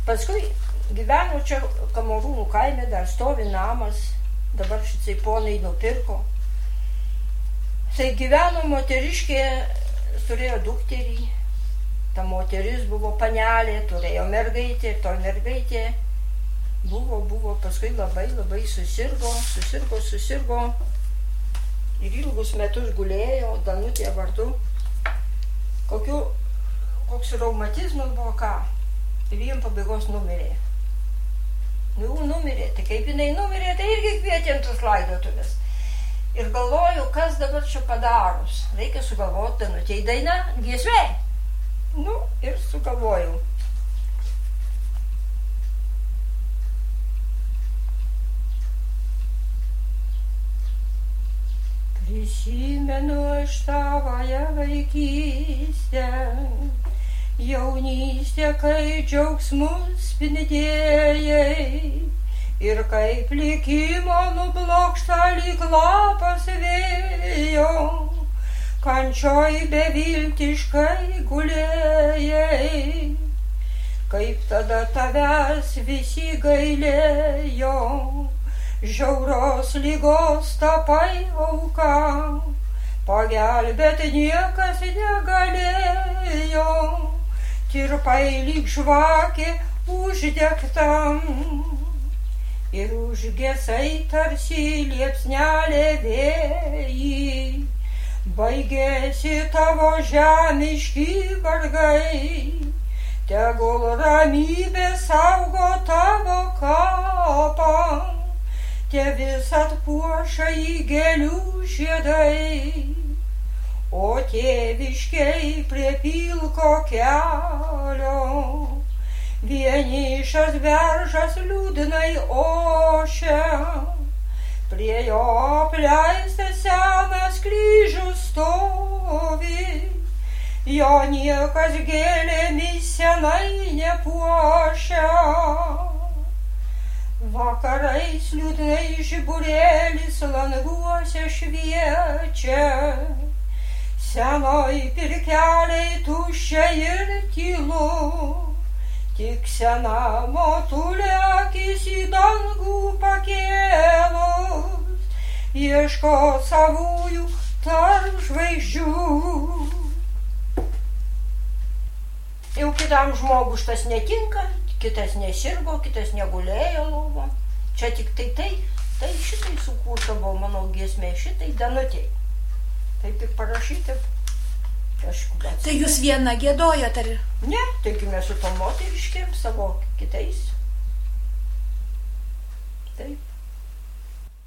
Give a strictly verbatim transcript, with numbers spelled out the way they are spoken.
Paskui gyveno čia Kamarūnų kaime, dar stovi namas, dabar šitai ponai nupirko. Tai gyveno moteriškė, turėjo dukterį, ta moteris buvo panelė, turėjo mergaitė, to mergaitė buvo, buvo, paskui labai, labai susirgo, susirgo, susirgo ir ilgus metus gulėjo, Danutė vardu. Kokiu, koks reumatizmas buvo ką, ir jiem pabaigos numirė. Nu, numirė, tai kaip jinai numirė, tai irgi kvietėm tas laidotuvės. Ir galvoju, kas dabar čia padarus. Reikia sugalvoti Danutei dainą, giesmė. Nu, ir sugalvojau. Prisimenu aš tavąją vaikystę, jaunystę, kai džiaugsmus spindėjai, ir kaip likimo nublokšta lyg lapas vėjo, kančioj beviltiškai gulėjai, kaip tada tavęs visi gailėjo, žiauros lygos tapai auka, pagelbėt niekas negalėjo, tirpai lyg žvakė uždegtam. Ir užgesai tarsi liepsnelė vėjai, baigėsi tavo žemiški vargai, tegul ramybė saugo tavo kapą, te visat puoša į gėlių žiedai, o tėviškiai prie pilko kelio. Vienišas beržas liūdnai ošia, prie jo apleistas senas kryžius stovi, jo niekas gėlėmis senai nepuošia. Vakarais liūdnai žiburėlis languose šviečia, senoj pirkeliai tuščia ir tylu. Tik sena motulė akis į dangų pakėlus, ieško savųjų tarp žvaigždžių. Jau kitam žmogui šitas netinka, kitas nesirgo, kitas negulėjo lovą. Čia tik tai tai, tai šitai sukurta buvo mano giesmė, šitai Danutei. Tai tik parašyti. Tai jūs vieną giedojot, ar? Ne, taigi mes su tom moteriškėm, savo kitais. Taip.